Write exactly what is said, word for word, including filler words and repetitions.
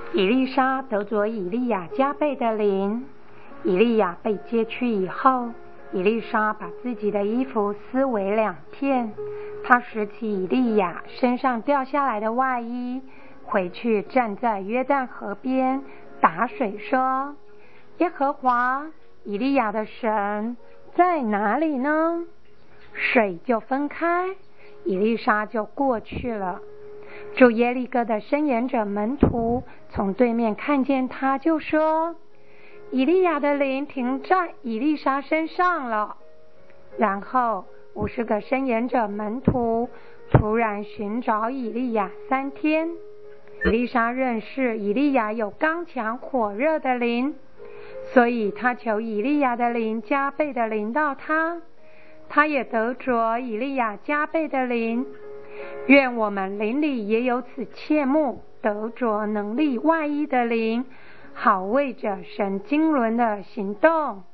以利沙得着以利亚加倍的灵。以利亚被接去以后，以利沙把自己的衣服撕为两片，他拾起以利亚身上掉下来的外衣，回去站在约旦河边打水说：耶和华以利亚的神在哪里呢？水就分开，以利沙就过去了。住耶利哥的申言者门徒从对面看见他，就说：以利亚的灵停在以利沙身上了。然后五十个申言者门徒突然寻找以利亚三天。以利沙认识以利亚有刚强火热的灵，所以他求以利亚的灵加倍的临到他，他也得着以利亚加倍的灵。愿我们灵里也有此切慕，得着能力外衣的灵，好为着神经纶的行动